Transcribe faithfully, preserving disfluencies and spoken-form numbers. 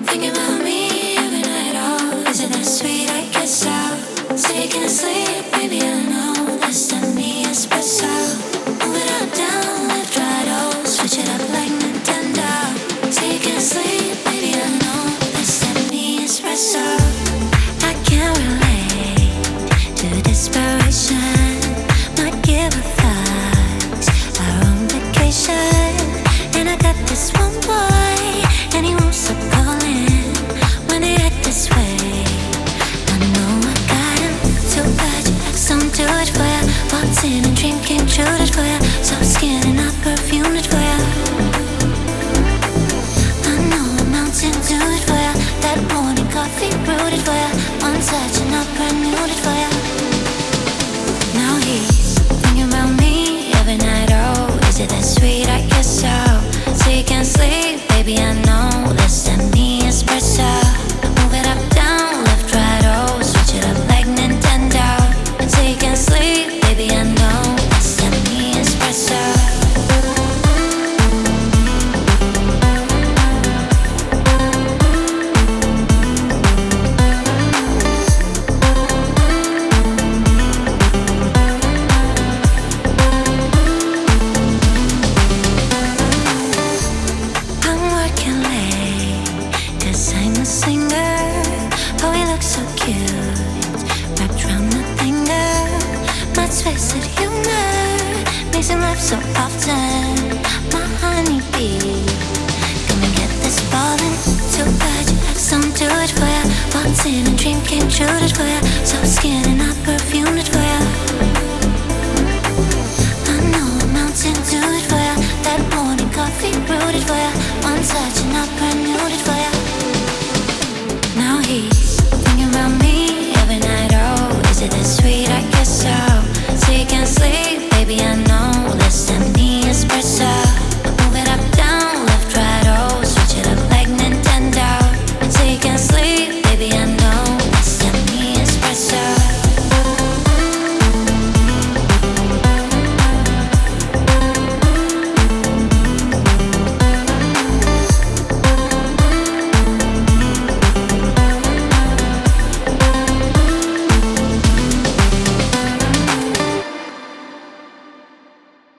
Thinking about me every night, oh, is it that sweet? I guess so. Taking a sleep, baby, I know this to me espresso. Move it up, down, left, right, oh, switch it up like Nintendo. Taking a sleep, baby, I know this to me espresso. I can't relate to desperation. Might give a thought our own vacation. And I got this one boy, and he won't stop calling when they act this way. I know I got him too bad. Some do it for ya. Walked in and dream came true it for ya. Soft skin and I perfumed it for ya. I know a mountain do it for ya. That morning coffee brewed it for ya. One touch and I renewed it for ya. Now he's thinking about me every night. Oh, is it that sweet? I guess so. So you can't sleep, baby, I know this to me espresso. Move it up, down, left, right, oh, switch it up like Nintendo. So you can't sleep, baby, I know this to me espresso. I'm working late, cause I'm a singer. Oh, he looks so cute, wrapped around my finger. My twisted humor makes him laugh so often. My honeybee, come and get this ballin'. Too bad you have some do it for ya. Walked in and dream came true it for ya.